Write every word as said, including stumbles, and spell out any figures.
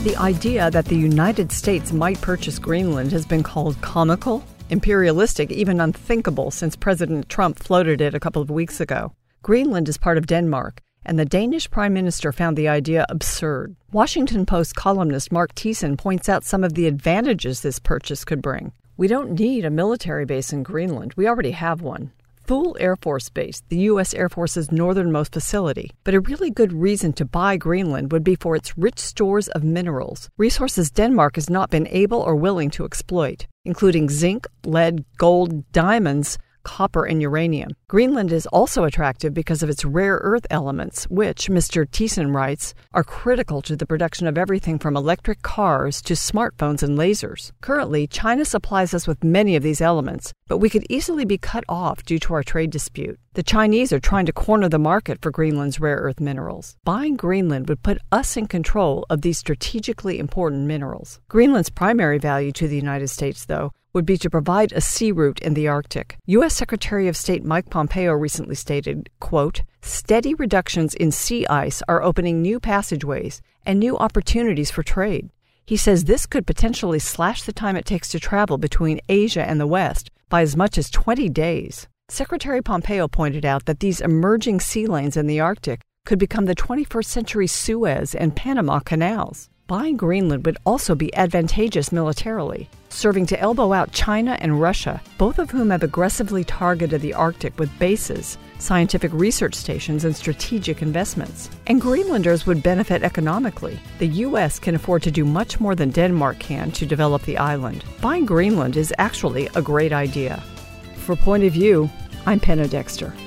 The idea that the United States might purchase Greenland has been called comical, imperialistic, even unthinkable since President Trump floated it a couple of weeks ago. Greenland is part of Denmark, and the Danish Prime Minister found the idea absurd. Washington Post columnist Mark Thiessen points out some of the advantages this purchase could bring. We don't need a military base in Greenland. We already have one. Thule Air Force Base, the U S Air Force's northernmost facility. But a really good reason to buy Greenland would be for its rich stores of minerals, resources Denmark has not been able or willing to exploit, including zinc, lead, gold, diamonds, copper, and uranium. Greenland is also attractive because of its rare earth elements, which, Mister Thiessen writes, are critical to the production of everything from electric cars to smartphones and lasers. Currently, China supplies us with many of these elements, but we could easily be cut off due to our trade dispute. The Chinese are trying to corner the market for Greenland's rare earth minerals. Buying Greenland would put us in control of these strategically important minerals. Greenland's primary value to the United States, though, would be to provide a sea route in the Arctic. U S Secretary of State Mike Pompeo recently stated, quote, "Steady reductions in sea ice are opening new passageways and new opportunities for trade." He says this could potentially slash the time it takes to travel between Asia and the West by as much as twenty days. Secretary Pompeo pointed out that these emerging sea lanes in the Arctic could become the twenty-first century Suez and Panama canals. Buying Greenland would also be advantageous militarily, serving to elbow out China and Russia, both of whom have aggressively targeted the Arctic with bases, scientific research stations, and strategic investments. And Greenlanders would benefit economically. The U S can afford to do much more than Denmark can to develop the island. Buying Greenland is actually a great idea. For Point of View, I'm Penna Dexter.